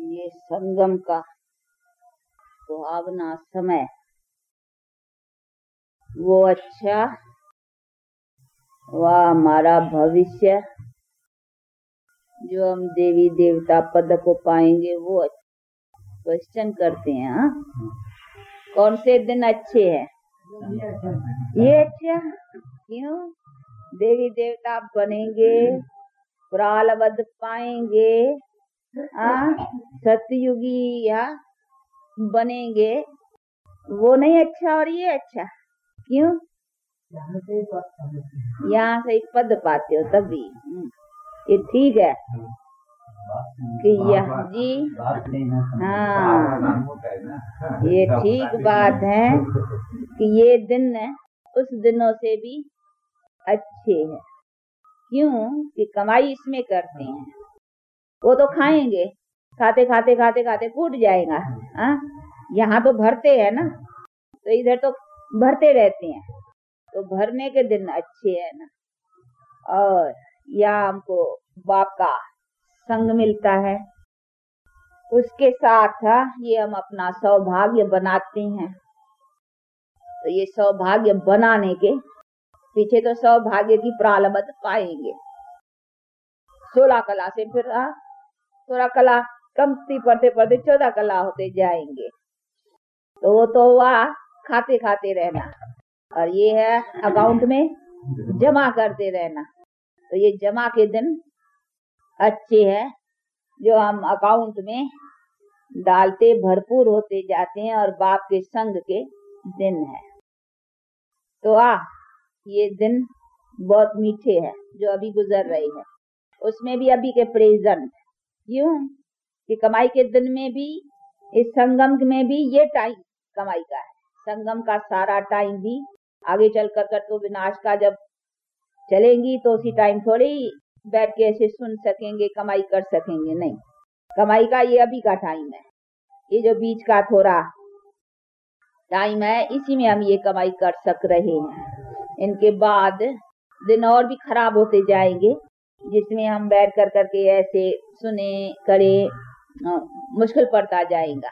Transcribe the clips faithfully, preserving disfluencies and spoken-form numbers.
ये संगम का सुहावना समय वो अच्छा, वह हमारा भविष्य जो हम देवी देवता पद को पाएंगे वो अच्छा। क्वेश्चन करते हैं, हाँ कौन से दिन अच्छे हैं? ये अच्छा क्यों? देवी देवता बनेंगे, प्रालब्ध पाएंगे, हाँ सतयुगी या बनेंगे, वो नहीं अच्छा और ये अच्छा क्यों? यहाँ से पद पाते हो तभी ये ठीक है कि यह जी हाँ ये ठीक बात है कि ये दिन उस दिनों से भी अच्छे हैं। क्यों? कि कमाई इसमें करते हैं, वो तो खाएंगे, खाते खाते खाते खाते कूट जाएगा। हाँ यहाँ तो भरते हैं ना, तो इधर तो भरते रहते हैं, तो भरने के दिन अच्छे है ना। और यहाँ हमको बाप का संग मिलता है, उसके साथ ये हम अपना सौभाग्य बनाते हैं। तो ये सौभाग्य बनाने के पीछे तो सौभाग्य की प्रालब्ध पाएंगे। सोलह कला से फिर सोलह कला कमती पढ़ते पढ़ते चौदह कला होते जाएंगे, तो वो तो वह खाते खाते रहना, और ये है अकाउंट में जमा करते रहना। तो ये जमा के दिन अच्छे हैं जो हम अकाउंट में डालते भरपूर होते जाते हैं, और बाप के संग के दिन है। तो आ ये दिन बहुत मीठे हैं जो अभी गुजर रही है, उसमें भी अभी के प्रेजेंट। क्यों? कि कमाई के दिन में भी, इस संगम में भी ये टाइम कमाई का है। संगम का सारा टाइम भी आगे चल कर कर तो विनाश का जब चलेंगी तो उसी टाइम थोड़ी बैठ के ऐसे सुन सकेंगे, कमाई कर सकेंगे, नहीं। कमाई का ये अभी का टाइम है, ये जो बीच का थोड़ा टाइम है इसी में हम ये कमाई कर सक रहे हैं। इनके बाद दिन और भी खराब होते जाएंगे, जिसमें हम बैठ कर करके ऐसे सुने करे मुश्किल पड़ता जाएगा।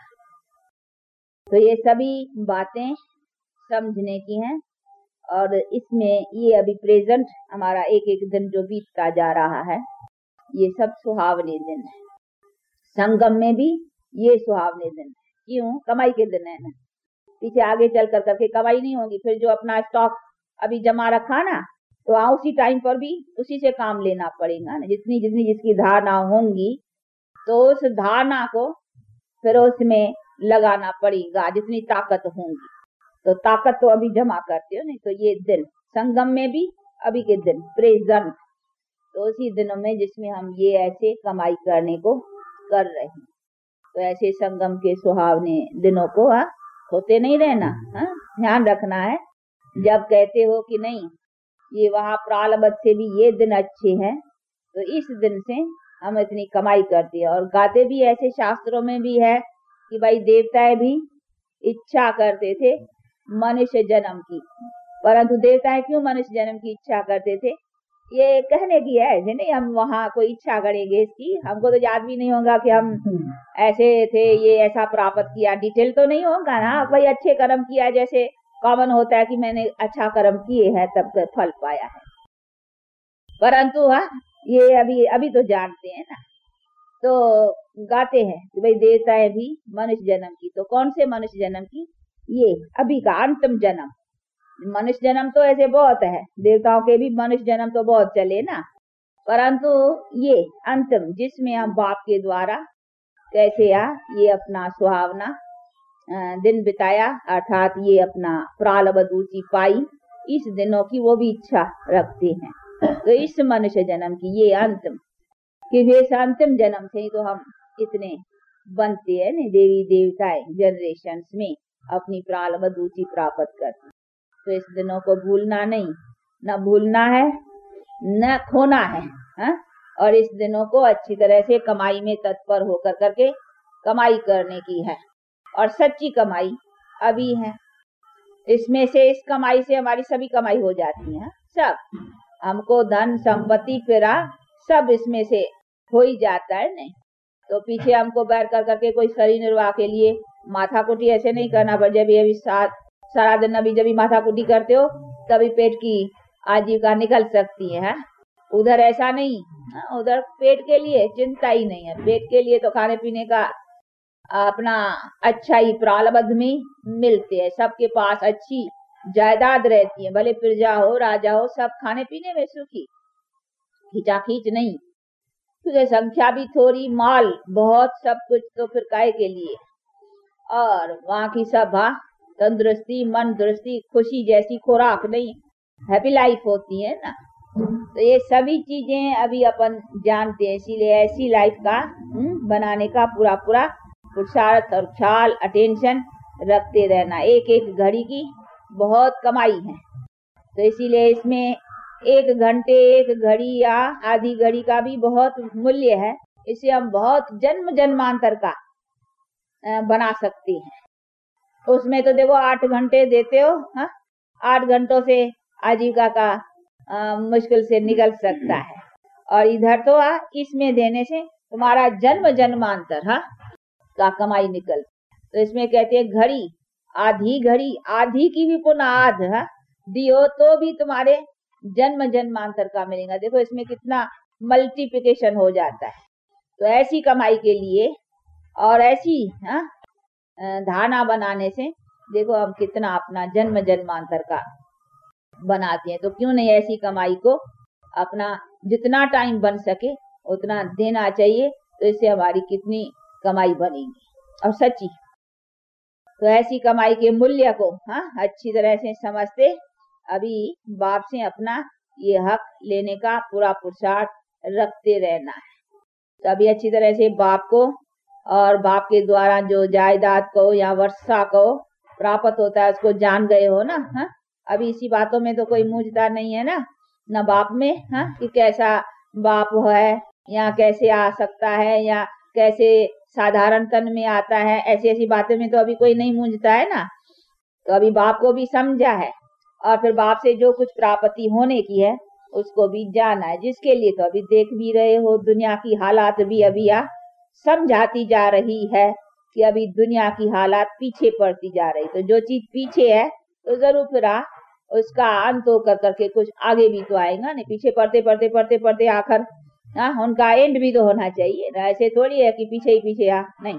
तो ये सभी बातें समझने की हैं, और इसमें ये अभी प्रेजेंट हमारा एक एक दिन जो बीतता जा रहा है ये सब सुहावने दिन है। संगम में भी ये सुहावने दिन है। क्यों? कमाई के दिन है ना। पीछे आगे चल कर करके कमाई नहीं होगी, फिर जो अपना स्टॉक अभी जमा रखा ना, तो आ उसी टाइम पर भी उसी से काम लेना पड़ेगा ना। जितनी जितनी जिसकी धारणा होंगी तो उस धारणा को फिर उसमें लगाना पड़ेगा, जितनी ताकत होंगी। तो ताकत तो अभी जमा करते हो नहीं, तो ये दिन संगम में भी अभी के दिन प्रेजेंट, तो उसी दिनों में जिसमें हम ये ऐसे कमाई करने को कर रहे हैं। तो ऐसे संगम के सुहावने दिनों को आ, होते नहीं रहना, हाँ ध्यान रखना है। जब कहते हो कि नहीं ये वहाँ प्रालब्ध से भी ये दिन अच्छे हैं, तो इस दिन से हम इतनी कमाई करते हैं। और गाते भी ऐसे शास्त्रों में भी है कि भाई देवताएं भी इच्छा करते थे मनुष्य जन्म की, परंतु देवताएं क्यों मनुष्य जन्म की इच्छा करते थे? ये कहने की है, ऐसे नहीं हम वहाँ कोई इच्छा करेंगे इसकी। हमको तो याद भी नहीं होगा कि हम ऐसे थे, ये ऐसा प्राप्त किया, डिटेल तो नहीं होगा ना। भाई अच्छे कर्म किया, जैसे कॉमन होता है कि मैंने अच्छा कर्म किए हैं तब फल पाया है, परंतु हाँ ये अभी अभी तो जानते हैं ना। तो गाते हैं कि भाई देवताएं भी मनुष्य जन्म की। तो कौन से मनुष्य जन्म की? ये अभी का अंतिम जन्म। मनुष्य जन्म तो ऐसे बहुत है, देवताओं के भी मनुष्य जन्म तो बहुत चले ना, परंतु ये अंतिम जिसमें हम बाप के द्वारा कैसे आ ये अपना सुहावना दिन बिताया, अर्थात ये अपना प्रालब्ध ऊंची पाई, इस दिनों की वो भी इच्छा रखते हैं। तो इस मनुष्य जन्म की ये अंतिम, कि इस अंतिम जन्म से ही तो हम इतने बनते हैं न, देवी देवताएं जनरेशन में अपनी प्रालब्ध ऊंची प्राप्त करते। तो इस दिनों को भूलना नहीं, न भूलना है न खोना है, हा? और इस दिनों को अच्छी तरह से कमाई में तत्पर होकर करके कमाई करने की है, और सच्ची कमाई अभी है। इसमें से इस कमाई से हमारी सभी कमाई हो जाती है, सब हमको धन संपत्ति फिरा सब इसमें से हो ही जाता है नहीं। तो पीछे हमको बैठ कर करके कोई शरीर निर्वाह के लिए माथा कुटी ऐसे नहीं करना पर जब अभी साथ सारा दिन अभी जब माथा कुटी करते हो तभी पेट की आजीविका निकल सकती है, है? उधर ऐसा नहीं, उधर पेट के लिए चिंता ही नहीं है। पेट के लिए तो खाने पीने का अपना अच्छा ही प्रारब्ध में मिलते हैं, सबके पास अच्छी जायदाद रहती है, भले प्रजा हो राजा हो सब खाने पीने में सुखी, खींचा खींच नहीं। तुझे संख्या भी थोड़ी माल बहुत सब कुछ तो फिर काहे के लिए। और वहाँ की सब हाँ तंदुरुस्ती मन दुरुस्ती खुशी जैसी खुराक नहीं, हैप्पी लाइफ होती है ना। तो ये सभी चीजें अभी अपन जानते हैं, इसीलिए ऐसी लाइफ का बनाने का पूरा पूरा पुरुषार्थ और ख्याल अटेंशन रखते रहना। एक एक घड़ी की बहुत कमाई है, तो इसीलिए इसमें एक घंटे एक घड़ी या आधी घड़ी का भी बहुत मूल्य है। इसे हम बहुत जन्म जन्मांतर का बना सकते हैं। उसमें तो देखो आठ घंटे देते हो, हाँ आठ घंटों से आजीविका का आ, मुश्किल से निकल सकता है। और इधर तो आ इसमें देने से तुम्हारा जन्म जन्मांतर हाँ का कमाई निकल। तो इसमें कहते हैं घड़ी आधी घड़ी आधी की भी पुनः आध हाँ दियो तो भी तुम्हारे जन्म जन्मांतर का मिलेगा। देखो इसमें कितना मल्टीप्लिकेशन हो जाता है। तो ऐसी कमाई के लिए और ऐसी हाँ धारणा बनाने से देखो हम कितना अपना जन्म जन्मांतर का बनाते हैं। तो क्यों नहीं ऐसी कमाई को अपना जितना टाइम बन सके उतना देना चाहिए। तो इससे हमारी कितनी कमाई बनेगी और सच्ची। तो ऐसी कमाई के मूल्य को हाँ अच्छी तरह से समझते अभी बाप से अपना ये हक लेने का पूरा पुरुषार्थ रखते रहना है। तो अभी अच्छी तरह से बाप को और बाप के द्वारा जो जायदाद को या वर्षा को प्राप्त होता है उसको जान गए हो ना। हाँ अभी इसी बातों में तो कोई मूझता नहीं है ना, न बाप में हाँ कि कैसा बाप है या कैसे आ सकता है या कैसे साधारण तन में आता है, ऐसी ऐसी बातें में तो अभी कोई नहीं मूझता है ना। तो अभी बाप को भी समझा है और फिर बाप से जो कुछ प्राप्ति होने की है उसको भी जाना है, जिसके लिए तो अभी देख भी रहे हो दुनिया की हालात भी अभी आ समझाती जा रही है कि अभी दुनिया की हालात पीछे पड़ती जा रही। तो जो चीज पीछे है तो जरूर फिर आ उसका अंत हो कर करके कुछ आगे भी तो आएगा नहीं। पीछे पढ़ते पढ़ते पढ़ते पढ़ते आखिर हाँ उनका एंड भी तो होना चाहिए ना। ऐसे थोड़ी है कि पीछे ही पीछे आ, नहीं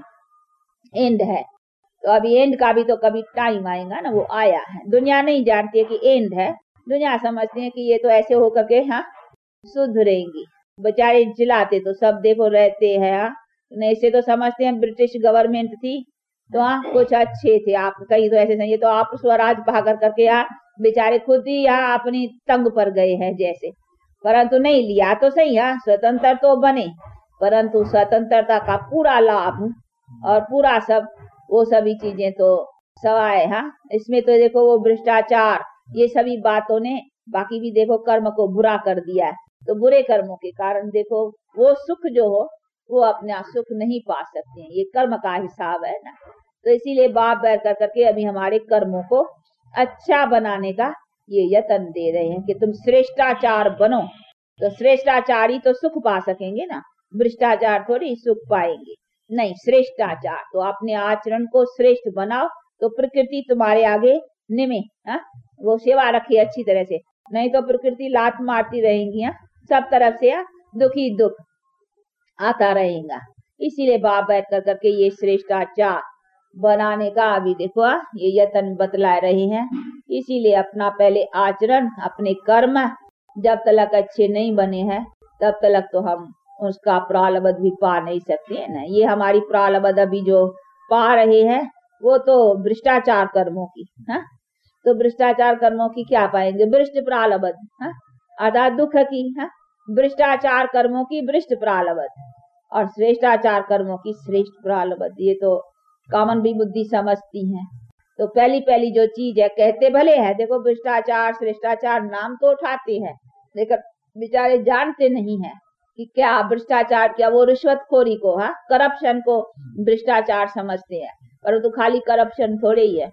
एंड है। तो अभी एंड का भी तो कभी टाइम आएगा ना, वो आया है। दुनिया नहीं जानती है कि एंड है, दुनिया समझती है कि ये तो ऐसे हो करके हाँ सुधरेंगी। बेचारे चिल्लाते तो सब देखो रहते हैं हाँ, नहीं से तो समझते हैं ब्रिटिश गवर्नमेंट थी तो हाँ कुछ अच्छे थे। आप कहीं तो ऐसे ये तो आप स्वराज पा कर करके यहाँ बेचारे खुद ही यहाँ अपनी तंग पर गए हैं जैसे, परंतु नहीं लिया तो सही हाँ स्वतंत्र तो बने, परंतु स्वतंत्रता का पूरा लाभ और पूरा सब वो सभी चीजें तो सवाए हाँ। इसमें तो देखो वो भ्रष्टाचार ये सभी बातों ने बाकी भी देखो कर्म को बुरा कर दिया है। तो बुरे कर्मों के कारण देखो वो सुख जो हो वो अपना सुख नहीं पा सकते हैं, ये कर्म का हिसाब है ना। तो इसीलिए बाप बैठ कर करके अभी हमारे कर्मों को अच्छा बनाने का ये यत्न दे रहे हैं कि तुम श्रेष्ठाचार बनो। तो श्रेष्ठाचारी तो सुख पा सकेंगे ना, भ्रष्टाचार थोड़ी सुख पाएंगे, नहीं श्रेष्ठाचार। तो अपने आचरण को श्रेष्ठ बनाओ तो प्रकृति तुम्हारे आगे निमे हा? वो सेवा रखी अच्छी तरह से, नहीं तो प्रकृति लात मारती रहेंगी हाँ? सब तरफ से हाँ? दुखी दुख आता रहेगा। इसीलिए बाप बैठ कर करके ये श्रेष्ठाचार बनाने का अभी देखो ये यत्न बतला रहे हैं। इसीलिए अपना पहले आचरण अपने कर्म जब तक अच्छे नहीं बने हैं तब तक तो हम उसका प्रारब्ध भी पा नहीं सकते है ना। ये हमारी प्रारब्ध अभी जो पा रहे हैं वो तो भ्रष्टाचार कर्मों की है। तो भ्रष्टाचार कर्मों की क्या पाएंगे, भ्रष्ट प्रारब्ध अर्थात दुख की है, भ्रष्टाचार कर्मों की भ्रष्ट प्रारब्ध और श्रेष्ठाचार कर्मों की श्रेष्ठ प्रारब्ध। ये तो कॉमन भी बुद्धि समझती है। तो पहली पहली जो चीज है कहते भले है देखो भ्रष्टाचार श्रेष्ठाचार नाम तो उठाते हैं लेकिन बेचारे जानते नहीं है कि क्या भ्रष्टाचार क्या वो रिश्वतखोरी को हाँ करप्शन को भ्रष्टाचार समझते हैं, परंतु तो खाली करप्शन थोड़े ही है।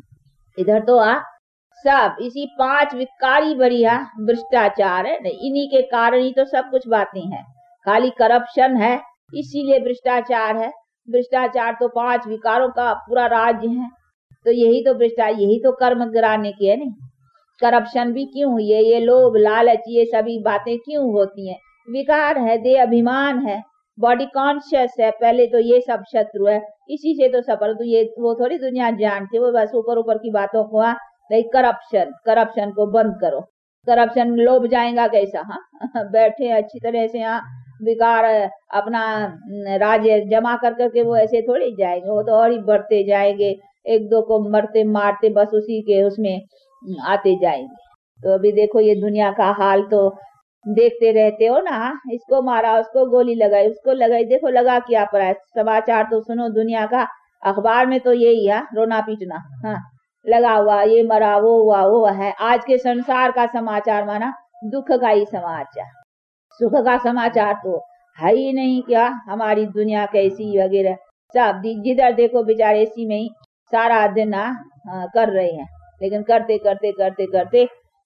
इधर तो आ सब इसी पांच विकारी बढ़िया भ्रष्टाचार है, इन्हीं के कारण ही तो सब कुछ बातें हैं। खाली करप्शन है इसीलिए भ्रष्टाचार है। भ्रष्टाचार तो पांच विकारों का पूरा राज्य है। तो यही तो भ्रष्टाचार, यही तो कर्म गिराने की है नहीं। करप्शन भी क्यों हुई है? ये लोभ लालच ये सभी बातें क्यों होती हैं? विकार है, देह अभिमान है, बॉडी कॉन्शियस है। पहले तो ये सब शत्रु है, इसी से तो सफल। तो ये वो थोड़ी दुनिया जानती, वो बस ऊपर ऊपर की बातों को। नहीं, करप्शन, करप्शन को बंद करो। करप्शन लोभ जाएगा कैसा? हाँ बैठे अच्छी तरह से यहाँ विकार अपना राज्य जमा कर करके वो ऐसे थोड़ी जाएंगे, वो तो और ही बढ़ते जाएंगे, एक दो को मरते मारते बस उसी के उसमें आते जाएंगे। तो अभी देखो ये दुनिया का हाल तो देखते रहते हो ना, इसको मारा, उसको गोली लगाई, उसको लगाई, देखो लगा क्या पड़ा है। समाचार तो सुनो दुनिया का, अखबार में तो यही है, रोना पीटना। हाँ लगा हुआ, ये मरा, वो हुआ, वो है। आज के संसार का समाचार माना दुख का ही समाचार, सुख का समाचार तो है ही नहीं। क्या हमारी दुनिया कैसी वगैरह सब जिधर देखो बेचारे इसी में ही सारा दिन आ, आ, कर रहे हैं। लेकिन करते करते करते करते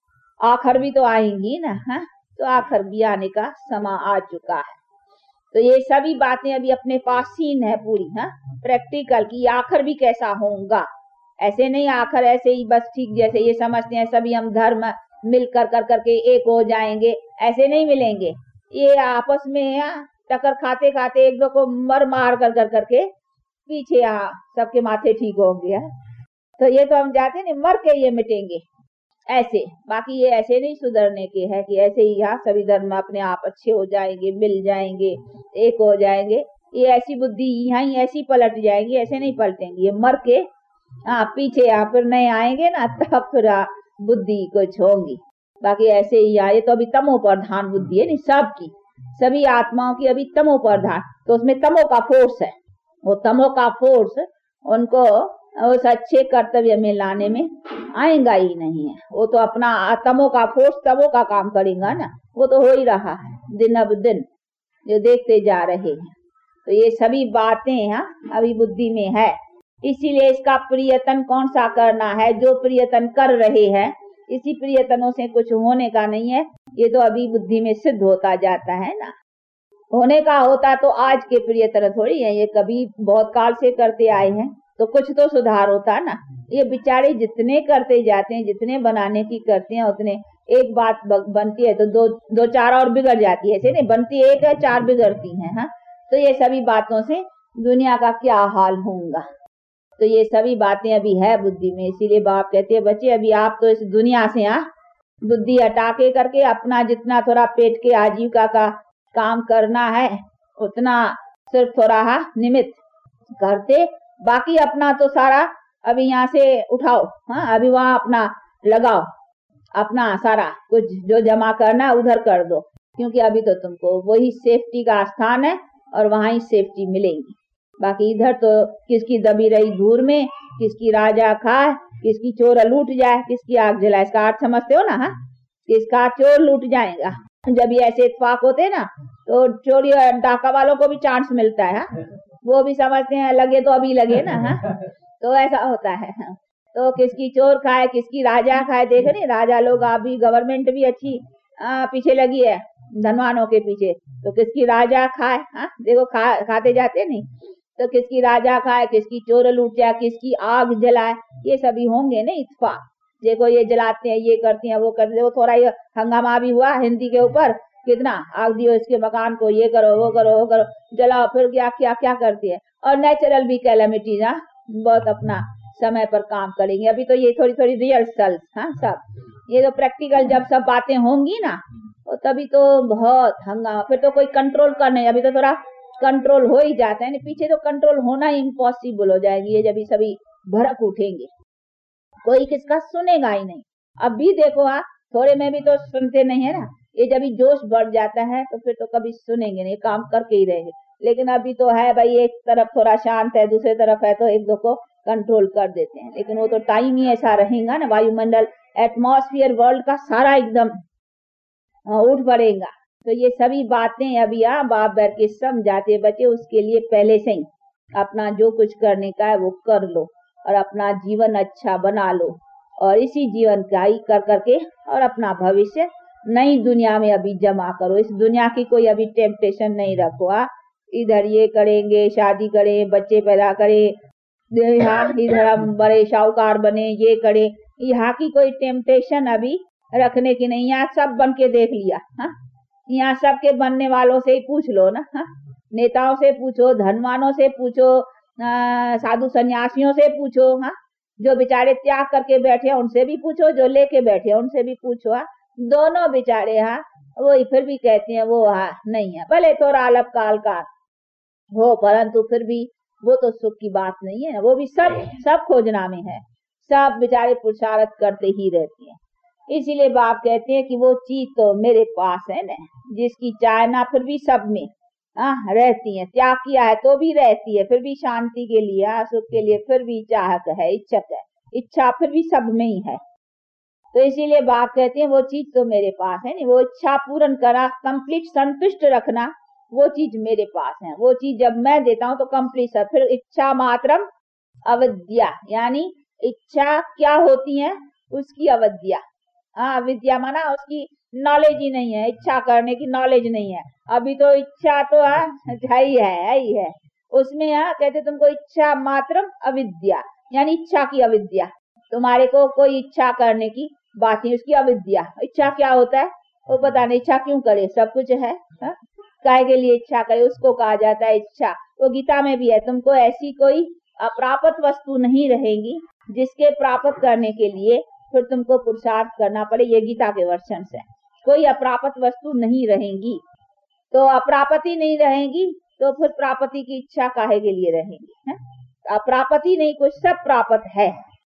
आखिर भी तो आएंगी ना। हा? तो आखिर भी आने का समय आ चुका है। तो ये सभी बातें अभी अपने पास सीन है पूरी, हाँ प्रैक्टिकल की। आखिर भी कैसा होगा, ऐसे नहीं आखिर ऐसे ही बस ठीक जैसे ये समझते हैं सभी हम धर्म मिल कर कर करके एक हो जाएंगे, ऐसे नहीं मिलेंगे। ये आपस में टक्कर खाते खाते एक दो को मर मार कर कर करके पीछे यहाँ सबके माथे ठीक होंगे। तो ये तो हम जाते नहीं, मर के ये मिटेंगे ऐसे। बाकी ये ऐसे नहीं सुधरने के है कि ऐसे ही यहाँ सभी धर्म अपने आप अच्छे हो जाएंगे, मिल जाएंगे, एक हो जाएंगे। ये ऐसी बुद्धि यहाँ ही ऐसी पलट जाएगी, ऐसे नहीं पलटेंगी। ये मर के हाँ पीछे यहाँ फिर नहीं आएंगे ना, तब फिर बुद्धि कुछ होंगी। बाकी ऐसे ही आए तो अभी तमो प्रधान बुद्धि है नहीं सबकी, सभी आत्माओं की अभी तमो प्रधान। तो उसमें तमो का फोर्स है, वो तमो का फोर्स उनको उस अच्छे कर्तव्य में लाने में आएगा ही नहीं है। वो तो अपना तमो का फोर्स तमो का काम करेगा ना, वो तो हो ही रहा है दिन अब दिन, जो देखते जा रहे हैं। तो ये सभी बातें यहाँ अभी बुद्धि में है। इसीलिए इसका प्रियतन कौन सा करना है? जो प्रियतन कर रहे हैं, इसी प्रियतनों से कुछ होने का नहीं है। ये तो अभी बुद्धि में सिद्ध होता जाता है ना। होने का होता तो आज के प्रियतन थोड़ी है, ये कभी बहुत काल से करते आए हैं, तो कुछ तो सुधार होता ना। ये बेचारे जितने करते जाते हैं, जितने बनाने की करते हैं, उतने एक बात बनती है तो दो दो चार और बिगड़ जाती है। ऐसे नहीं बनती एक है, चार बिगड़ती हैं। हाँ तो ये सभी बातों से दुनिया का क्या हाल होगा। तो ये सभी बातें अभी है बुद्धि में। इसीलिए बाप कहते हैं बच्चे अभी आप तो इस दुनिया से आ बुद्धि हटा के करके अपना जितना थोड़ा पेट के आजीविका का काम करना है उतना सिर्फ थोड़ा निमित्त करते, बाकी अपना तो सारा अभी यहाँ से उठाओ। हाँ अभी वहाँ अपना लगाओ, अपना सारा कुछ जो जमा करना है उधर कर दो, क्योंकि अभी तो तुमको वही सेफ्टी का स्थान है और वहाँ ही सेफ्टी मिलेगी। बाकी इधर तो किसकी दबी रही धूर में, किसकी राजा खाए, किसकी चोर लूट जाए, किसकी आग जलाए। इसका अर्थ समझते हो ना? हाँ किसका चोर लूट जाएगा। जब ये ऐसे इत्तेफाक होते ना तो चोरी डाका वालों को भी चांस मिलता है। हाँ? वो भी समझते हैं लगे तो अभी लगे ना। हाँ तो ऐसा होता है। हाँ? तो किसकी चोर खाए, किसकी राजा खाए। देख नहीं राजा लोग अभी गवर्नमेंट भी अच्छी आ, पीछे लगी है धनवानों के पीछे, तो किसकी राजा खाए। हाँ देखो खा खाते जाते नहीं, तो किसकी राजा खाए, किसकी चोर लूट जाए, किसकी आग जलाए, ये सभी होंगे ना इत्तेफाक। देखो ये जलाते हैं, ये करते हैं, वो करते हैं। वो थोड़ा ये हंगामा भी हुआ हिंदी के ऊपर, कितना आग दियो इसके मकान को, ये करो वो करो वो करो, जलाओ, फिर क्या क्या क्या करती है। और नेचुरल भी कैलेमिटीज हाँ बहुत अपना समय पर काम करेंगे। अभी तो ये थोड़ी थोड़ी रिहर्सल्स हाँ सब ये तो प्रैक्टिकल जब सब बातें होंगी ना तो तभी तो बहुत हंगामा, फिर तो कोई कंट्रोल कर नहीं। अभी तो थोड़ा कंट्रोल हो ही जाता है ना, पीछे तो कंट्रोल होना ही इम्पॉसिबल हो जाएगी। ये जब ये सभी भड़क उठेंगे कोई किसका सुनेगा ही नहीं। अब भी देखो हाँ थोड़े में भी तो सुनते नहीं है ना। ये जब जोश बढ़ जाता है तो फिर तो कभी सुनेंगे नहीं, काम करके ही रहेंगे। लेकिन अभी तो है भाई एक तरफ थोड़ा शांत है, दूसरे तरफ है तो एक दो को कंट्रोल कर देते हैं। लेकिन वो तो टाइम ही ऐसा रहेगा ना, वायुमंडल एटमॉस्फेयर वर्ल्ड का सारा एकदम उठ पड़ेगा। तो ये सभी बातें अभी आ बाप बैठ के समझाते बच्चे, उसके लिए पहले से ही अपना जो कुछ करने का है वो कर लो और अपना जीवन अच्छा बना लो, और इसी जीवन का ही कर करके और अपना भविष्य नई दुनिया में अभी जमा करो। इस दुनिया की कोई अभी टेम्पटेशन नहीं रखो। आ इधर ये करेंगे, शादी करें, बच्चे पैदा करें, यहाँ इधर हम बड़े शाहूकार बने, ये करें। यहाँ की कोई टेम्पटेशन अभी रखने की नहीं। यहाँ सब बन के देख लिया। हाँ, यहाँ सबके बनने वालों से ही पूछ लो ना। हाँ, नेताओं से पूछो, धनवानों से पूछो, साधु सन्यासियों से पूछो। हाँ, जो बेचारे त्याग करके बैठे हैं उनसे भी पूछो, जो लेके बैठे हैं उनसे भी पूछो। हाँ, दोनों बेचारे हाँ वो फिर भी कहते हैं वो हाँ नहीं है, भले थोड़ा अल्प काल का हो, परंतु फिर भी वो तो सुख की बात नहीं है। वो भी सब सब खोजना में है, सब बेचारे पुरुषार्थ करते ही रहते हैं। इसीलिए बाप कहते हैं कि वो चीज तो मेरे पास है ना, जिसकी चाहना फिर भी सब में हाँ रहती है। त्याग किया है तो भी रहती है, फिर भी शांति के लिए, हाँ सुख के लिए फिर भी चाहत है, इच्छक है, इच्छा फिर भी सब में ही है। तो इसीलिए बाप कहते हैं वो चीज तो मेरे पास है नहीं। वो इच्छा पूर्ण करा, कंप्लीट संतुष्ट रखना, वो चीज मेरे पास है। वो चीज जब मैं देता हूँ तो कंप्लीट है। फिर इच्छा मात्रम अविद्या, यानी इच्छा क्या होती है उसकी अविद्या। हाँ, विद्या माना उसकी नॉलेज ही नहीं है, इच्छा करने की नॉलेज नहीं है। अभी तो इच्छा तो है ही है ही है उसमें। यहाँ कहते तुमको इच्छा मात्रम अविद्या, यानी इच्छा की अविद्या। तुम्हारे को कोई इच्छा करने की बात नहीं, उसकी अविद्या। इच्छा क्या होता है वो पता नहीं, इच्छा क्यों करे, सब कुछ है, है? काय के लिए इच्छा करे, उसको कहा जाता है इच्छा। वो गीता में भी है, तुमको ऐसी कोई अप्राप्त वस्तु नहीं रहेगी जिसके प्राप्त करने के लिए फिर तुमको पुरुषार्थ करना पड़े। ये गीता के वर्षन से कोई अप्राप्त वस्तु नहीं रहेंगी। तो अप्राप्ति नहीं रहेगी तो फिर प्राप्ति की इच्छा काहे के लिए रहेगी। अप्राप्ति नहीं, कुछ सब प्राप्त है।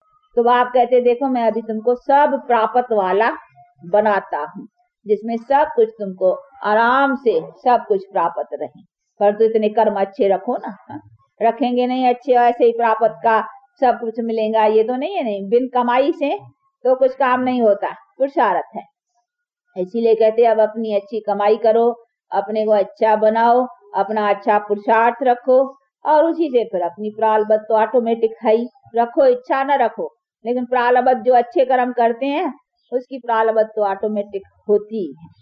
तो आप कहते देखो मैं अभी तुमको सब प्राप्त वाला बनाता हूँ, जिसमें सब कुछ तुमको आराम से सब कुछ प्राप्त रहे। पर तो इतने कर्म अच्छे रखो ना। हा? रखेंगे नहीं अच्छे, ऐसे ही प्राप्त का सब कुछ मिलेगा ये तो नहीं है। नहीं, बिन कमाई से तो कुछ काम नहीं होता, पुरुषार्थ है। इसीलिए कहते अब अपनी अच्छी कमाई करो, अपने को अच्छा बनाओ, अपना अच्छा पुरुषार्थ रखो, और उसी से फिर अपनी प्रारब्ध तो ऑटोमेटिक है ही। रखो इच्छा न रखो, लेकिन प्रारब्ध जो अच्छे कर्म करते हैं उसकी प्रारब्ध तो ऑटोमेटिक होती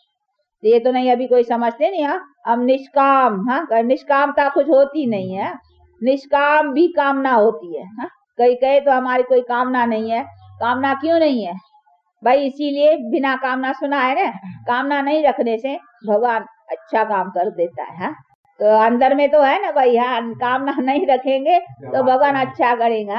है। ये तो नहीं अभी कोई समझते नहीं। हाँ, हम निष्काम, हाँ निष्कामता कुछ होती नहीं है, निष्काम भी कामना होती है। हाँ, कई कहे तो हमारी कोई कामना नहीं है। कामना क्यों नहीं है भाई? इसीलिए बिना कामना सुना है ना, कामना नहीं रखने से भगवान अच्छा काम कर देता है। हाँ, तो अंदर में तो है ना भाई। हाँ, कामना नहीं रखेंगे तो भगवान अच्छा करेगा।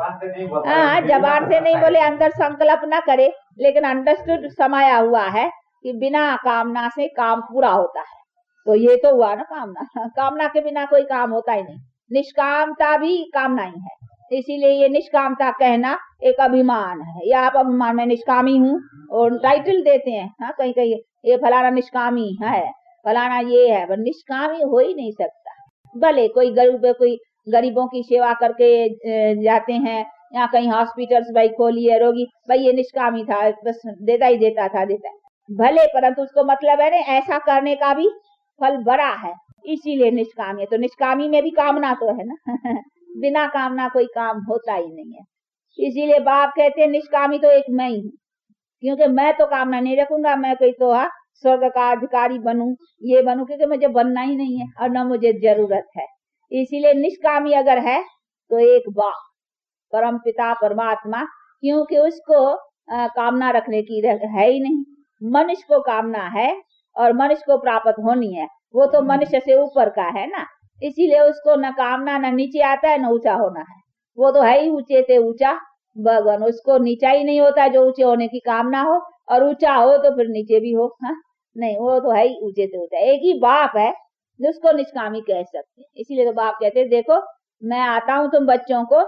हाँ, जबान से नहीं बोले, अंदर संकल्प ना करे, लेकिन अंडरस्टूड समाया हुआ है कि बिना कामना से काम पूरा होता है। तो ये तो हुआ ना कामना, कामना के बिना कोई काम होता ही नहीं। निष्कामता भी कामना ही है। इसीलिए ये निष्कामता कहना एक अभिमान है। या आप अभिमान में निष्कामी हूँ और टाइटल देते हैं। हाँ, कहीं कहीं ये फलाना निष्कामी है, फलाना ये है, पर निष्कामी हो ही नहीं सकता। भले कोई गरीब कोई गरीबों की सेवा करके जाते हैं, या कहीं हॉस्पिटल्स भाई खोली है, रोगी भाई ये निष्कामी था, बस देता ही देता था देता है भले, परंतु उसको मतलब है ना ऐसा करने का भी फल बड़ा है, इसीलिए निष्कामी है। तो निष्कामी में भी कामना तो है ना बिना कामना कोई काम होता ही नहीं है। इसीलिए बाप कहते हैं निष्कामी तो एक मैं ही हूँ, क्योंकि मैं तो कामना नहीं रखूंगा। मैं कोई तो हाँ स्वर्ग का अधिकारी बनूं, ये बनूं, क्योंकि मुझे बनना ही नहीं है और न मुझे जरूरत है। इसीलिए निष्कामी अगर है तो एक बाप परम पिता परमात्मा, क्योंकि उसको आ, कामना रखने की है ही नहीं। मनुष्य को कामना है और मनुष्य को प्राप्त होनी है, वो तो मनुष्य से ऊपर का है ना। इसीलिए उसको न कामना न नीचे आता है न ऊंचा होना है। वो तो है ही ऊंचे से ऊंचा भगवान, उसको नीचा ही नहीं होता जो ऊंचे होने की कामना हो, और ऊंचा हो तो फिर नीचे भी हो। हाँ नहीं, वो तो है ही ऊंचे से ऊंचा। एक ही बाप है जिसको निष्कामी कह सकते हैं। इसीलिए तो बाप कहते हैं देखो मैं आता हूँ तुम बच्चों को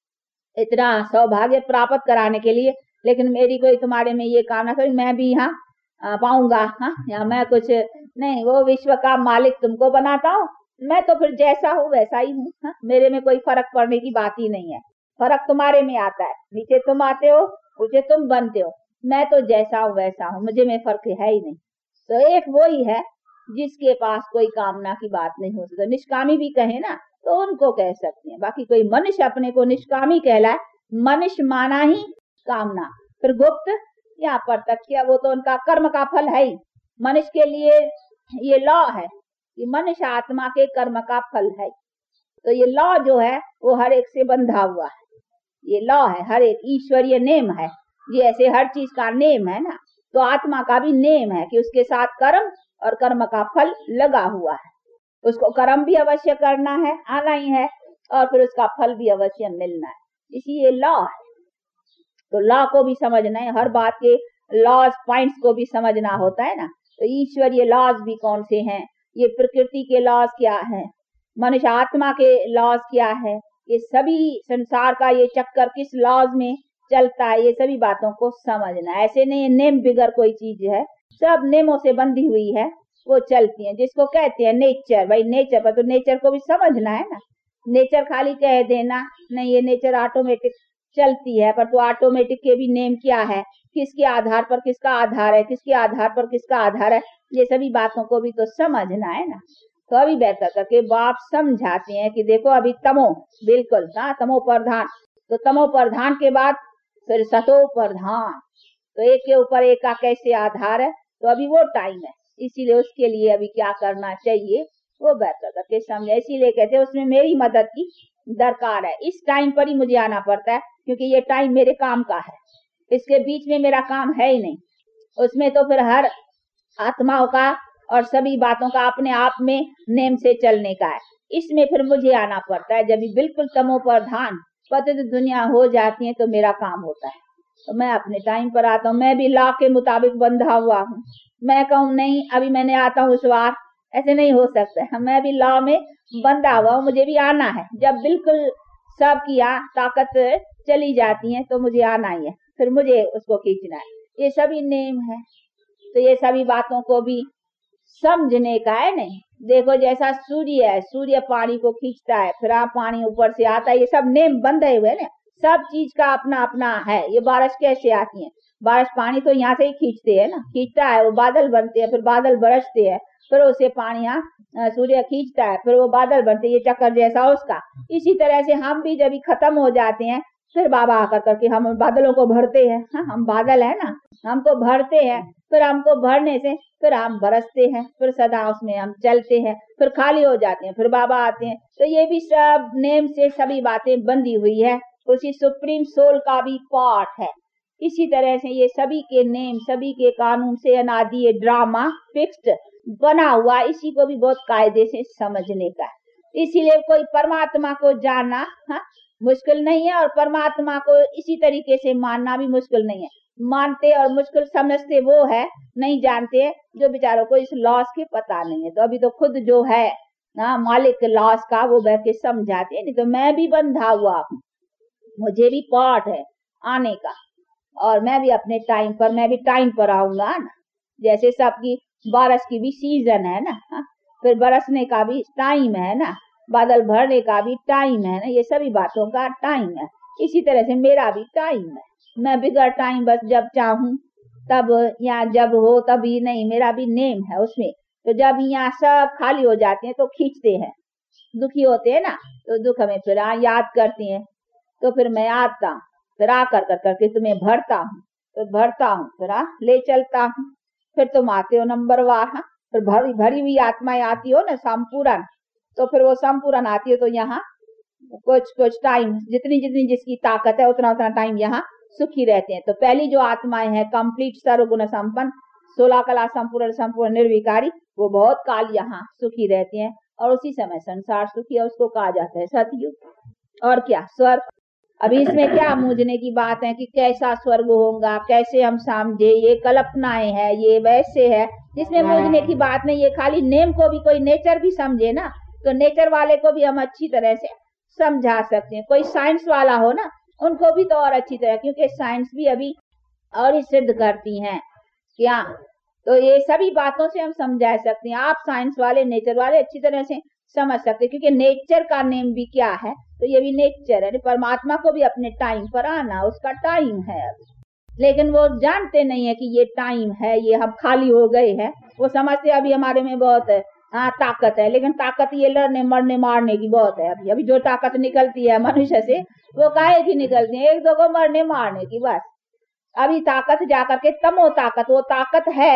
इतना सौभाग्य प्राप्त कराने के लिए, लेकिन मेरी कोई तुम्हारे में ये कामना थोड़ी मैं भी यहाँ पाऊंगा। हाँ, या मैं कुछ नहीं, वो विश्व का मालिक तुमको बनाता हूँ, मैं तो फिर जैसा हूँ वैसा ही हूँ। हाँ, मेरे में कोई फर्क पड़ने की बात ही नहीं है। फर्क तुम्हारे में आता है, नीचे तुम आते हो, ऊंचे तुम बनते हो, मैं तो जैसा हूँ वैसा हूँ, मुझे में फर्क है ही नहीं। तो एक वो ही है जिसके पास कोई कामना की बात नहीं हो सकती। निष्कामी भी कहे ना तो उनको कह सकते हैं, बाकी कोई मनुष्य अपने को निष्कामी कहलाए, मनुष्य माना ही कामना, फिर गुप्त या प्रत्यक्ष, वो तो उनका कर्म का फल है ही। मनुष्य के लिए ये लॉ है कि मनुष्य आत्मा के कर्म का फल है। तो ये लॉ जो है वो हर एक से बंधा हुआ है, ये लॉ है, हर एक ईश्वरीय नेम है। ये ऐसे हर चीज का नेम है ना, तो आत्मा का भी नेम है कि उसके साथ कर्म और कर्म का फल लगा हुआ है। उसको कर्म भी अवश्य करना है, आना ही है, और फिर उसका फल भी अवश्य मिलना है। इसी ये लॉ है। तो लॉ को भी समझना है, हर बात के लॉज पॉइंट्स को भी समझना होता है ना। तो ईश्वरीय लॉज भी कौन से हैं, ये प्रकृति के लॉज क्या है, मनुष्य आत्मा के लॉज क्या है, ये सभी संसार का ये चक्कर किस लॉज में चलता है, ये सभी बातों को समझना। ऐसे नहीं नेम बिगर कोई चीज है, सब नेमों से बंधी हुई है, वो चलती है, जिसको कहते हैं नेचर। भाई नेचर पर तो नेचर को भी समझना है ना। नेचर खाली कह देना नहीं, ये नेचर ऑटोमेटिक चलती है, पर तो ऑटोमेटिक के भी नेम क्या है, किसके आधार पर किसका आधार है, किसके आधार पर किसका आधार है, ये सभी बातों को भी तो समझना है ना। तो अभी बेहतर करके बाप समझाते हैं कि देखो अभी तमो बिल्कुल ना, तमो प्रधान, तो तमो प्रधान के बाद फिर सतो प्रधान, तो एक के ऊपर एक का कैसे आधार है, तो अभी वो टाइम है। इसीलिए उसके लिए अभी क्या करना चाहिए वो बेहतर करके समझे। इसीलिए कहते हैं उसमें मेरी मदद की दरकार है। इस टाइम पर ही मुझे आना पड़ता है, क्योंकि ये टाइम मेरे काम का है, इसके बीच में मेरा काम है ही नहीं। उसमें तो फिर हर आत्माओं का और सभी बातों का अपने आप में नेम से चलने का है। इसमें फिर मुझे आना पड़ता है। जब भी बिल्कुल तमो प्रधान पतित दुनिया हो जाती है तो मेरा काम होता है, तो मैं अपने टाइम पर आता हूँ। मैं भी लॉ के मुताबिक बंधा हुआ हूँ। मैं कहूँ नहीं अभी मैंने आता हूँ इस बार, ऐसे नहीं हो सकता है। मैं भी लॉ में बंधा हुआ हूँ, मुझे भी आना है। जब बिल्कुल सब किया ताकत चली जाती है तो मुझे आना ही है, फिर मुझे उसको खींचना है। ये सभी नेम है, तो ये सभी बातों को भी समझने का है। नहीं देखो जैसा सूर्य है, सूर्य पानी को खींचता है, फिर आप पानी ऊपर से आता है, ये सब नेम बंधे हुए ना, सब चीज का अपना अपना है। ये बारिश कैसे आती है, बारिश पानी तो यहाँ से ही खींचते हैं ना, खींचता है, वो बादल बनते हैं, फिर बादल बरसते हैं, फिर उसे पानी यहाँ सूर्य खींचता है, फिर वो बादल बनते, ये चक्कर जैसा उसका। इसी तरह से हम भी जब खत्म हो जाते हैं फिर बाबा आकर करके हम बादलों को भरते हैं। हाँ, हम बादल है ना, हमको भरते हैं, फिर हमको भरने से फिर हम बरसते हैं, फिर सदा उसमें हम चलते हैं, फिर खाली हो जाते हैं, फिर बाबा आते हैं। तो ये भी सब नेम से सभी बातें बंधी हुई है, उसी सुप्रीम सोल का भी पार्ट है। इसी तरह से ये सभी के नेम, सभी के कानून से अनादि ये ड्रामा फिक्स्ड बना हुआ, इसी को भी बहुत कायदे से समझने का है। इसीलिए कोई परमात्मा को जानना हाँ मुश्किल नहीं है, और परमात्मा को इसी तरीके से मानना भी मुश्किल नहीं है। मानते और मुश्किल समझते वो है, नहीं जानते हैं जो बेचारों को इस लॉस के पता नहीं है। तो अभी तो खुद जो है ना मालिक लॉस का, वो बैठ के समझाते हैं। नहीं तो मैं भी बंधा हुआ हूँ, मुझे भी पार्ट है आने का, और मैं भी अपने टाइम पर मैं भी टाइम पर आऊंगा ना। जैसे सबकी बारिश की भी सीजन है ना, फिर बरसने का भी टाइम है ना, बादल भरने का भी टाइम है ना, ये सभी बातों का टाइम है। इसी तरह से मेरा भी टाइम है। मैं बिगड़ टाइम बस जब चाहूं तब, यहाँ जब हो तभी नहीं, मेरा भी नेम है उसमें। तो जब यहाँ सब खाली हो जाते हैं तो खींचते हैं, दुखी होते हैं ना, तो दुख हमें फिर याद करती हैं, तो फिर मैं आता हूँ, फिर आकर कर करके तुम्हें भरता हूँ, फिर भरता हूँ, फिर आ ले चलता हूँ, फिर तुम आते हो नंबर वार। हाँ, फिर भरी भरी हुई आत्माएं आती हो ना संपूर्ण, तो फिर वो संपूर्ण आती है, तो यहाँ कुछ कुछ टाइम जितनी जितनी जिसकी ताकत है उतना उतना टाइम यहाँ सुखी रहते हैं। तो पहली जो आत्माएं हैं कंप्लीट सर्वगुण संपन्न, सोलह कला संपूर्ण संपूर्ण निर्विकारी, वो बहुत काल यहाँ सुखी रहते हैं, और उसी समय संसार सुखी है, उसको कहा जाता है सतयुग। और क्या स्वर्ग, अभी इसमें क्या मूझने की बात है कि कैसा स्वर्ग होगा, कैसे हम समझे, ये कल्पनाएं है, ये वैसे है, इसमें मूझने की बात नहीं। ये खाली नेम को भी कोई नेचर भी समझे ना, तो नेचर वाले को भी हम अच्छी तरह से समझा सकते हैं। कोई साइंस वाला हो ना, उनको भी तो और अच्छी तरह, क्योंकि साइंस भी अभी और ही सिद्ध करती हैं क्या, तो ये सभी बातों से हम समझा सकते हैं। आप साइंस वाले नेचर वाले अच्छी तरह से समझ सकते हैं, क्योंकि नेचर का नेम भी क्या है, तो ये भी नेचर है। परमात्मा को भी अपने टाइम पर आना, उसका टाइम है अभी, लेकिन वो जानते नहीं है कि ये टाइम है, ये हम खाली हो गए हैं। वो समझते अभी हमारे में बहुत है हाँ ताकत है, लेकिन ताकत ये लड़ने मरने मारने की बहुत है। अभी अभी जो ताकत निकलती है मनुष्य से वो काहे की निकलती है, एक दो को मरने मारने की बस। अभी ताकत जाकर के तमो ताकत, वो ताकत है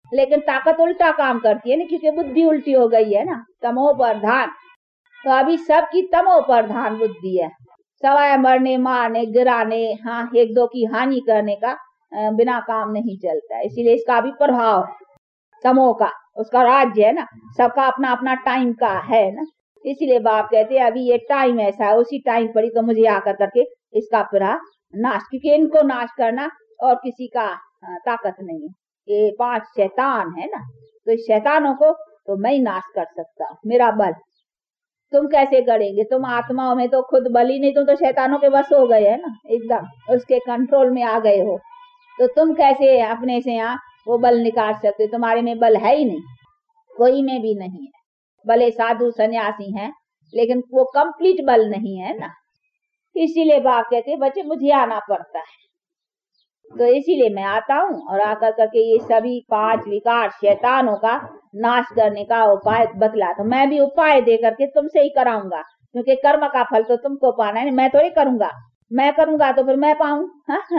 लेकिन ताकत उल्टा काम करती है ना, क्योंकि बुद्धि उल्टी हो गई है ना, तमो प्रधान। तो अभी सबकी तमो प्रधान बुद्धि है, सवाए मरने, मारने, गिराने, हाँ एक दो की हानि करने का बिना काम नहीं चलता। इसीलिए इसका भी प्रभाव है तमो का, उसका राज्य है ना, सबका अपना अपना टाइम का है ना। इसीलिए बाप कहते हैं अभी ये टाइम ऐसा है, उसी टाइम पर ही तो मुझे आकर करके इसका पूरा नाश, क्योंकि इनको नाश करना और किसी का ताकत नहीं है। ये पांच शैतान है ना, तो इस शैतानों को तो मैं ही नाश कर सकता हूँ, मेरा बल। तुम कैसे करेंगे? तुम आत्माओं में तो खुद बल ही नहीं, तुम तो शैतानों के बस हो गए है ना, एकदम उसके कंट्रोल में आ गए हो। तो तुम कैसे अपने से यहाँ वो बल निकाल सकते? तुम्हारे में बल है ही नहीं, कोई में भी नहीं है। भले साधु सन्यासी हैं, लेकिन वो कंप्लीट बल नहीं है ना। इसीलिए बाप कहते बच्चे मुझे आना पड़ता है, तो इसीलिए मैं आता हूँ और आकर करके ये सभी पांच विकार शैतानों का नाश करने का उपाय बतला। तो मैं भी उपाय दे करके तुमसे ही कराऊंगा, क्योंकि कर्म का फल तो तुमको पाना है, मैं थोड़ी करूंगा। मैं करूंगा तो फिर मैं पाऊं,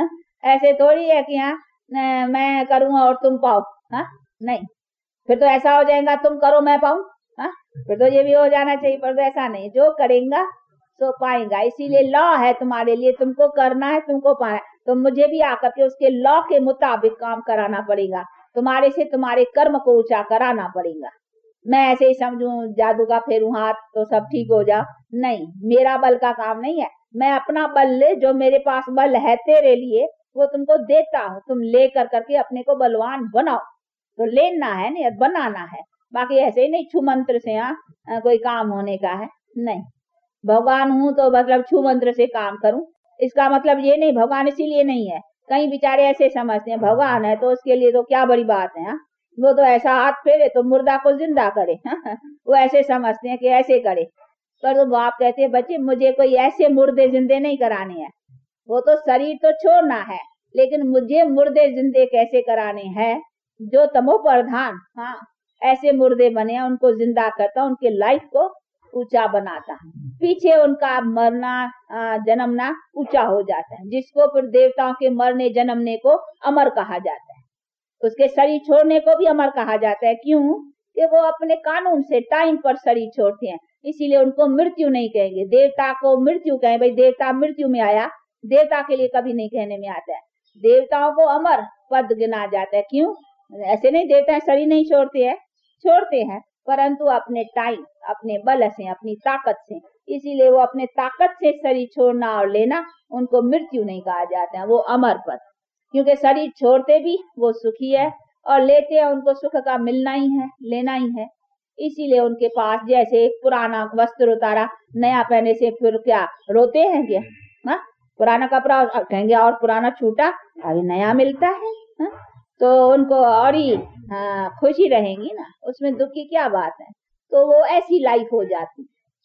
ऐसे थोड़ी है कि हाँ मैं करूंगा और तुम पाओ, हाँ नहीं, फिर तो ऐसा हो जाएगा तुम करो मैं पाऊं, हाँ फिर तो ये भी हो जाना चाहिए, पर तो ऐसा नहीं, जो करेगा सो पाएगा। इसीलिए लॉ है तुम्हारे लिए, तुमको करना है, तुमको पाना है, तो मुझे भी आकर के उसके लॉ के मुताबिक काम कराना पड़ेगा। तुम्हारे से तुम्हारे कर्म को ऊंचा कराना पड़ेगा। मैं ऐसे ही समझू जादू का फेरू हाथ तो सब ठीक हो जाओ, नहीं, मेरा बल का काम नहीं है। मैं अपना बल ले, जो मेरे पास बल है तेरे लिए वो तुमको देता हूँ, तुम ले कर करके अपने को बलवान बनाओ। तो लेना है नहीं, बनाना है, बाकी ऐसे ही नहीं छू मंत्र से यहाँ कोई काम होने का है नहीं। भगवान हूं तो मतलब छू मंत्र से काम करूं, इसका मतलब ये नहीं भगवान इसीलिए नहीं है। कई बेचारे ऐसे समझते हैं भगवान है तो उसके लिए तो क्या बड़ी बात है, हा? वो तो ऐसा हाथ फेरे तो मुर्दा को जिंदा करे, हा? वो ऐसे समझते हैं कि ऐसे करे। पर तो बाप कहते हैं बच्चे मुझे कोई ऐसे मुर्दे जिंदे नहीं कराने हैं, वो तो शरीर तो छोड़ना है, लेकिन मुझे मुर्दे जिंदे कैसे कराने हैं? जो तमो प्रधान, हाँ ऐसे मुर्दे बने उनको जिंदा करता, उनके लाइफ को ऊंचा बनाता, पीछे उनका मरना जन्मना ऊंचा हो जाता है, जिसको फिर देवताओं के मरने जन्मने को अमर कहा जाता है। उसके शरीर छोड़ने को भी अमर कहा जाता है। क्यों? कि वो अपने कानून से टाइम पर शरीर छोड़ते हैं, इसीलिए उनको मृत्यु नहीं कहेंगे। देवता को मृत्यु कहें, भाई देवता मृत्यु में आया, देवता के लिए कभी नहीं कहने में आता है। देवताओं को अमर पद गिना जाता है। क्यों? ऐसे नहीं देवता शरीर नहीं छोड़ते हैं, छोड़ते हैं, परंतु अपने टाइम, अपने बल से, अपनी ताकत से। इसीलिए वो अपने ताकत से शरीर छोड़ना और लेना उनको मृत्यु नहीं कहा जाता है, वो अमर पद। क्योंकि शरीर छोड़ते भी वो सुखी है और लेते हैं उनको सुख का मिलना ही है, लेना ही है। इसीलिए उनके पास जैसे पुराना वस्त्र उतारा, नया पहने से फिर क्या रोते हैं क्या? हाँ, पुराना कपड़ा कहेंगे और पुराना छूटा, अभी नया मिलता है, हा? तो उनको और ही हाँ खुशी रहेंगी ना, उसमें दुख की क्या बात है। तो वो ऐसी लाइफ हो जाती।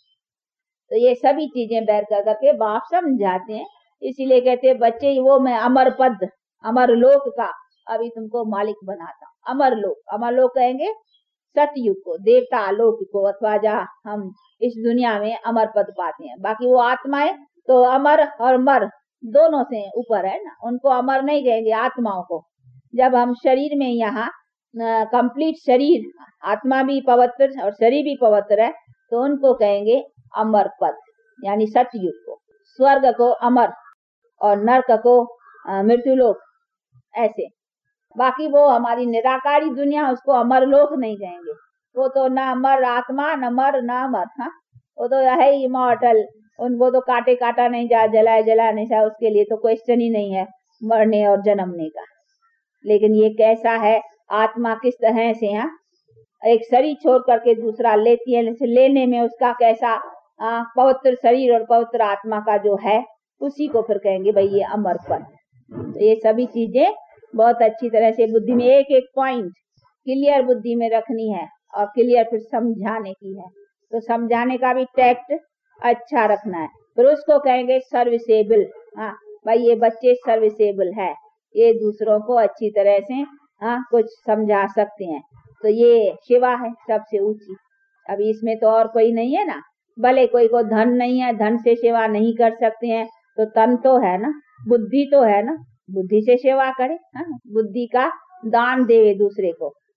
तो ये सभी चीजें बैठ कर करके बाप समझाते हैं। इसीलिए कहते हैं बच्चे वो मैं अमर पद, अमर लोक का अभी तुमको मालिक बनाता हूँ। अमर लोक, अमर लोक कहेंगे सतयुग को, देवता लोक को, अथवा जहाँ हम इस दुनिया में अमर पद पाते हैं। बाकी वो आत्माएं तो अमर और मर दोनों से ऊपर है ना, उनको अमर नहीं कहेंगे आत्माओं को। जब हम शरीर में यहाँ कंप्लीट शरीर, आत्मा भी पवित्र और शरीर भी पवित्र है, तो उनको कहेंगे अमर पद, यानी सतयुग को। स्वर्ग को अमर और नरक को मृत्यु लोक, ऐसे। बाकी वो हमारी निराकारी दुनिया, उसको अमर लोक नहीं कहेंगे। वो तो न अमर आत्मा, न मर न अमर, हाँ वो तो है ही इमॉर्टल। उनको तो काटे काटा नहीं जा, जलाए जला नहीं जा, उसके लिए तो क्वेश्चन ही नहीं है मरने और जन्मने का। लेकिन ये कैसा है, आत्मा किस तरह से यहाँ एक शरीर छोड़ करके दूसरा लेती है, लेने में उसका कैसा पवित्र शरीर और पवित्र आत्मा का जो है, उसी को फिर कहेंगे भाई ये अमर पद। तो ये सभी चीजें बहुत अच्छी तरह से बुद्धि में, एक एक पॉइंट क्लियर बुद्धि में रखनी है और क्लियर फिर समझाने की है। तो समझाने का भी टैक्ट अच्छा रखना है। फिर उसको कहेंगे सर्विसेबल। हाँ भाई ये बच्चे सर्विसेबल है, ये दूसरों को अच्छी तरह से हाँ कुछ समझा सकते हैं। तो ये सेवा है सबसे ऊंची। अभी इसमें तो और कोई नहीं है ना, भले कोई को धन नहीं है, धन से सेवा नहीं कर सकते हैं, तो तन तो है ना, बुद्धि तो है ना, बुद्धि से सेवा करे, हाँ बुद्धि का दान देवे दूसरे को।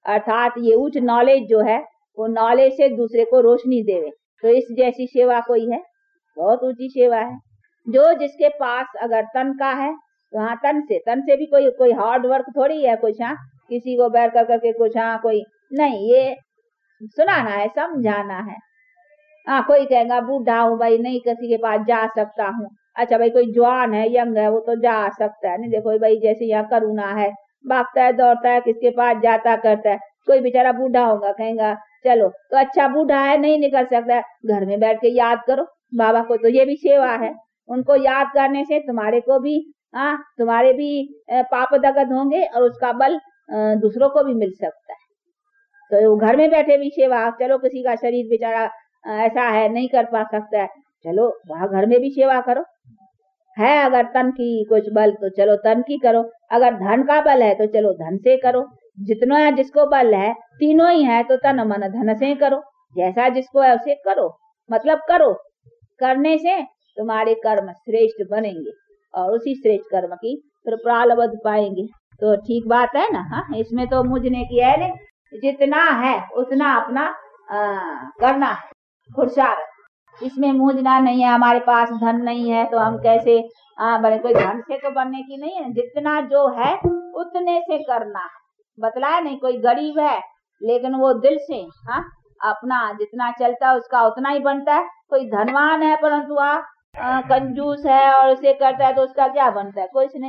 अर्थात ये उच्च नॉलेज जो है वो नॉलेज से दूसरे को रोशनी देवे। तो इस जैसी सेवा कोई है? बहुत ऊंची सेवा है। जो जिसके पास अगर तन का है तो हाँ तन से तन से भी कोई कोई हार्ड वर्क थोड़ी है कुछ, हाँ किसी को बैठ कर करके कुछ, हाँ कोई नहीं, ये सुनाना है, समझाना है। हाँ कोई कहेगा बूढ़ा हूँ भाई नहीं किसी के पास जा सकता हूँ, अच्छा भाई कोई जवान है यंग है वो तो जा सकता है। नहीं देखो भाई जैसे यहाँ करुणा है, भागता है दौड़ता है किसके पास जाता करता है। कोई बेचारा बूढ़ा होगा कहेगा चलो तो अच्छा बूढ़ा है नहीं निकल सकता है, घर में बैठ के याद करो बाबा को, तो ये भी सेवा है। उनको याद करने से तुम्हारे को भी हाँ तुम्हारे भी पाप दगत होंगे और उसका बल दूसरों को भी मिल सकता है। तो घर में बैठे भी सेवा, चलो किसी का शरीर बेचारा ऐसा है नहीं कर पा सकता है, चलो वहां घर में भी सेवा करो। है अगर तन की कुछ बल तो चलो तन की करो, अगर धन का बल है तो चलो धन से करो। जितना जिसको बल है तीनों ही है तो तन मन धन से करो, जैसा जिसको है उसे करो, मतलब करो। करने से तुम्हारे कर्म श्रेष्ठ बनेंगे और उसी श्रेष्ठ कर्म की फिर प्रारब्ध पाएंगे। तो ठीक बात है ना। हाँ इसमें तो मुझने की है नहीं, जितना है उतना अपना आ, करना है पुरुषार्थ। इसमें मुझना नहीं है, हमारे पास धन नहीं है तो हम कैसे आ, बने, कोई धन से तो बनने की नहीं है, जितना जो है उतने से करना है। बतलाया नहीं, कोई गरीब है लेकिन वो दिल से हाँ अपना जितना चलता है उसका उतना ही बनता है। कोई धनवान है परंतु वह कंजूस है और उसे करता है तो उसका क्या बनता है? कुछ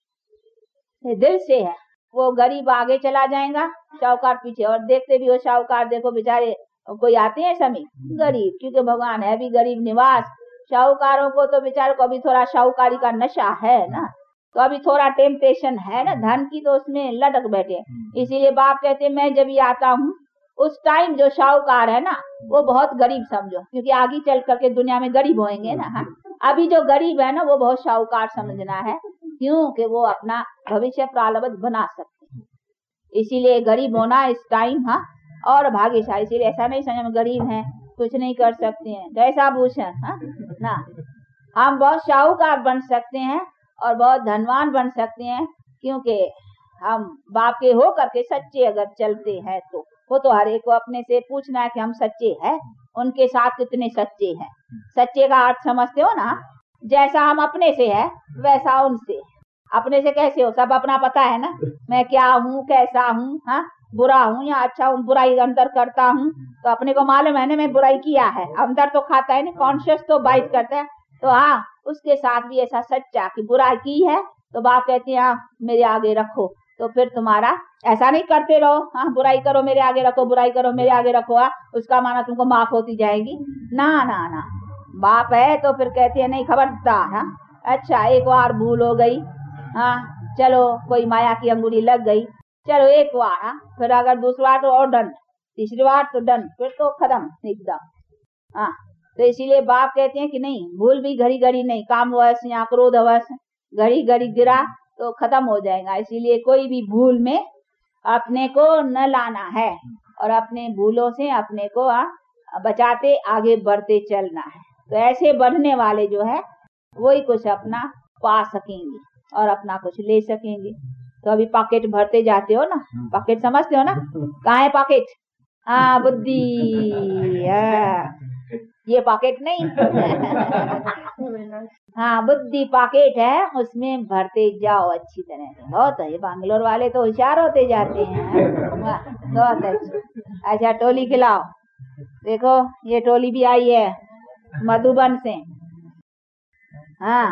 नहीं। दिल से है वो गरीब आगे चला जाएगा, शाहूकार पीछे। और देखते भी हो शाहूकार देखो बेचारे कोई आते हैं समी गरीब, क्योंकि भगवान है भी गरीब निवास। शाहूकारों को तो बेचारे को अभी थोड़ा शाहूकारी का नशा है ना, तो अभी थोड़ा टेम्पटेशन है ना धन की, तो उसमें लटक बैठे। इसीलिए बाप कहते मैं जब ये आता हूँ उस टाइम जो शाहूकार है ना वो बहुत गरीब समझो, क्योंकि आगे चल करके दुनिया में गरीब होंगे ना। हाँ अभी जो गरीब है ना वो बहुत शाहूकार समझना है, क्योंकि वो अपना भविष्य प्रारब्ध बना सकते हैं। इसीलिए गरीब होना इस टाइम हाँ और भाग्यशाली। इसीलिए ऐसा नहीं समझ में गरीब हैं कुछ नहीं कर सकते हैं, जैसा भूषण हाँ ना, हम बहुत शाहूकार बन सकते हैं और बहुत धनवान बन सकते हैं, क्योंकि हम बाप के हो करके सच्चे अगर चलते हैं तो। वो तो हर एक को अपने से पूछना है कि हम सच्चे हैं, उनके साथ कितने सच्चे हैं। सच्चे का अर्थ समझते हो ना, जैसा हम अपने से है वैसा उनसे। अपने से कैसे हो, सब अपना पता है ना, मैं क्या हूँ कैसा हूँ, हाँ बुरा हूँ या अच्छा हूँ, बुराई अंदर करता हूँ तो अपने को मालूम है ना मैं बुराई किया है, अंदर तो खाता है ना, कॉन्शियस तो बाइट करता है। तो हाँ उसके साथ भी ऐसा सच्चा कि बुराई की है तो बाप कहते हैं हाँ मेरे आगे रखो, तो फिर तुम्हारा ऐसा नहीं करते रहो हाँ बुराई करो मेरे आगे रखो, बुराई करो मेरे आगे रखो, हाँ उसका माना तुमको माफ होती जाएगी ना ना ना। बाप है तो फिर कहते हैं नहीं खबरदार, हाँ अच्छा एक बार भूल हो गई, हाँ चलो कोई माया की अंगुली लग गई, चलो एक बार, हाँ फिर अगर दूसरी बार तो और दंड, तीसरी बार तो दंड, फिर तो खत्म एकदम। हाँ तो इसीलिए बाप कहते हैं कि नहीं भूल भी घड़ी घड़ी नहीं, काम वश या क्रोध वश घड़ी घड़ी गिरा तो खत्म हो जाएगा। इसीलिए कोई भी भूल में अपने को न लाना है और अपने भूलों से अपने को आ, बचाते आगे बढ़ते चलना है। तो ऐसे बढ़ने वाले जो है वही कुछ अपना पा सकेंगे और अपना कुछ ले सकेंगे। तो अभी पॉकेट भरते जाते हो ना, पॉकेट समझते हो ना, कहाँ है पॉकेट? हाँ बुद्धि, ये पॉकेट नहीं हाँ बुद्धि पॉकेट है, उसमें भरते जाओ अच्छी तरह से। बहुत है बैंगलोर वाले तो होशियार होते जाते हैं, बहुत अच्छा। अच्छा टोली खिलाओ, देखो ये टोली भी आई है मधुबन से। हाँ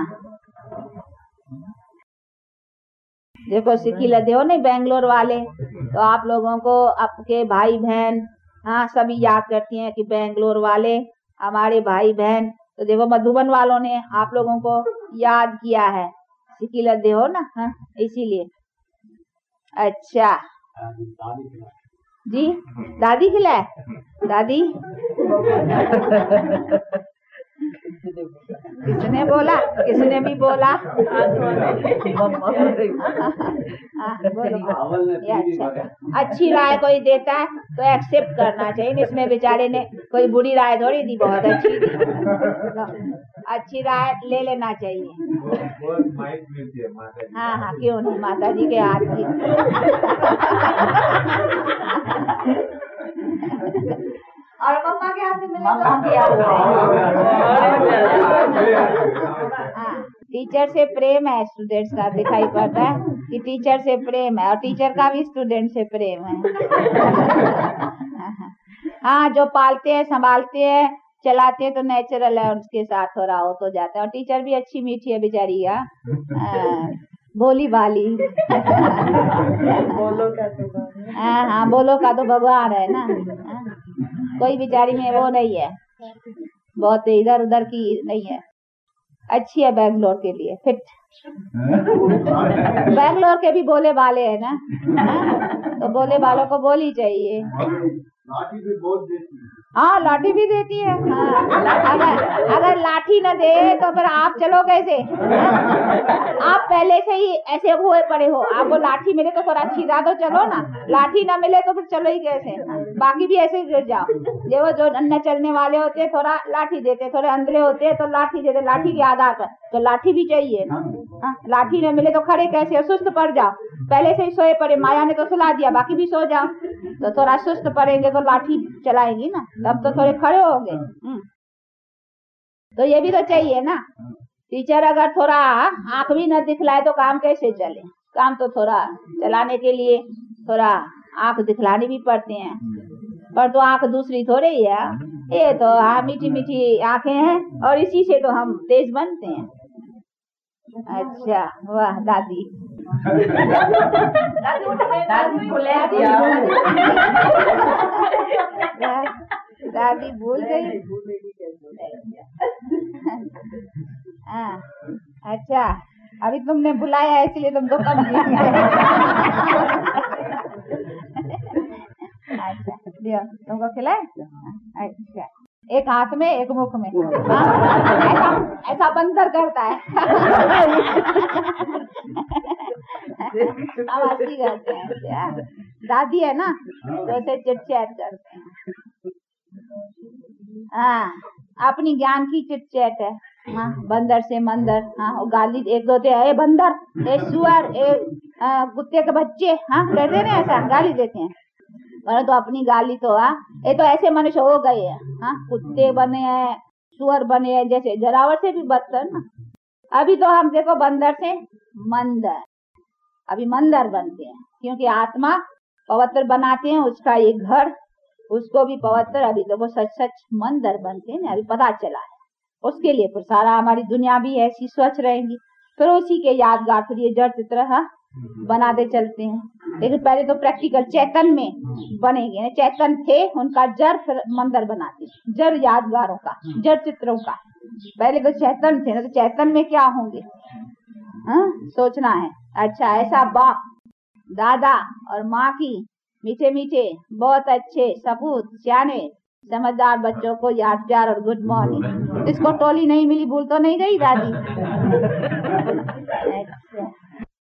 देखो सिक्की लदे हो नहीं बैंगलोर वाले, तो आप लोगों को आपके भाई बहन हाँ सभी याद करती हैं कि बैंगलोर वाले हमारे भाई बहन। तो देखो मधुबन वालों ने आप लोगों को याद किया है, सिक्की लदे हो ना, हाँ इसीलिए। अच्छा जी दादी खिलाए, दादी किसने बोला? किसने भी बोला? ये अच्छा, अच्छी राय कोई देता है तो एक्सेप्ट करना चाहिए। इसमें बेचारे ने कोई बुरी राय थोड़ी दी, बहुत अच्छी दी। अच्छी राय ले लेना चाहिए। हाँ हाँ, क्यों नहीं, माता जी के हाथ की। और मम्मा के हाथ से मिले तो टीचर से प्रेम है, स्टूडेंट्स का दिखाई पड़ता है कि टीचर से प्रेम है, और टीचर का भी स्टूडेंट से प्रेम है। हाँ, जो पालते हैं, संभालते हैं, चलाते हैं तो नेचुरल है, उसके साथ हो रहा हो तो जाता है। और टीचर भी अच्छी मीठी है बेचारी, या भोली भाली। बोलो का तो हाँ हाँ, बोलो का तो भगवान है ना। कोई बेचारी में वो नहीं है, बहुत इधर उधर की नहीं है, अच्छी है बैंगलोर के लिए फिट। बैंगलोर के भी बोले वाले है ना, तो बोले वालों को बोली चाहिए। लाठी भी बहुत देती है। हाँ, लाठी भी देती है। हाँ, अगर अगर लाठी न दे तो फिर आप चलो कैसे? आप पहले से ही ऐसे हुए पड़े हो, आपको लाठी मिले तो थोड़ा सीधा तो चलो ना, लाठी ना मिले तो फिर चलो ही कैसे? बाकी भी ऐसे ही गिर जाओ। ये वो जो न चलने वाले होते हैं थोड़ा लाठी देते, थोड़े अंधे होते हैं तो लाठी देते, लाठी के आधार पर। तो लाठी भी चाहिए ना। हाँ, लाठी न मिले तो खड़े कैसे? सुस्त पड़ जाओ, पहले से ही सोए पड़े, माया ने तो सुला दिया, बाकी भी सो जाओ, तो थोड़ा सुस्त पड़ेंगे तो लाठी चलाएंगी ना, तब तो थोड़े खड़े होंगे। तो ये भी तो चाहिए ना। टीचर अगर थोड़ा आंख भी न दिखलाए तो काम कैसे चले? काम तो थोड़ा चलाने के लिए थोड़ा आंख दिखलानी भी पड़ते हैं, पर तो आंख दूसरी थोड़े ही है। ये तो हाँ, मीठी मीठी आंखें हैं और इसी से तो हम तेज बनते हैं। अच्छा, वाह दादी। दादी भूल दादी भूल गई। हाँ, अच्छा, अभी तुमने बुलाया इसलिए तुम तो कम अच्छा, दियो तुमको खिलाए। अच्छा, एक हाथ में एक मुख में। ऐसा ऐसा बंदर करता है। हम हंसी करते हैं, दादी है ना तो उसे चिट चैट करते हैं। हाँ, अपनी ज्ञान की चिट चैट है। हाँ, बंदर से मंदर। हाँ, गाली एक होते हैं, ए बंदर, ए सुअर, ए कुत्ते के बच्चे। हाँ, कहते ना, ऐसा गाली देते हैं। पर तो अपनी गाली तो हाँ, ये तो ऐसे मनुष्य हो गए हैं। हाँ, कुत्ते बने हैं, सुअर बने हैं, जैसे जरावर से भी बदतर ना। अभी तो हम देखो बंदर से मंदर, अभी मंदर बनते हैं, क्योंकि आत्मा पवित्र बनाते हैं उसका एक घर, उसको भी पवित्र। अभी तो वो सच सच मंदर बनते हैं ना, अभी पता चला है। उसके लिए फिर सारा हमारी दुनिया भी ऐसी स्वच्छ रहेंगी, फिर उसी के यादगार फिर ये जड़ चित्र हाँ बनाते चलते हैं। लेकिन पहले तो प्रैक्टिकल चैतन में बनेंगे, चैतन थे उनका जड़ फिर मंदिर बनाते, जड़ यादगारों का, जड़ चित्रों का। पहले तो चैतन थे ना, तो चैतन में क्या होंगे? हाँ, सोचना है। अच्छा, ऐसा बाप दादा और माँ की मीठे मीठे बहुत अच्छे सपूत सियाने समझदार बच्चों को याद प्यार और गुड मॉर्निंग। इसको टोली नहीं मिली, भूल तो नहीं गई दादी। अच्छा।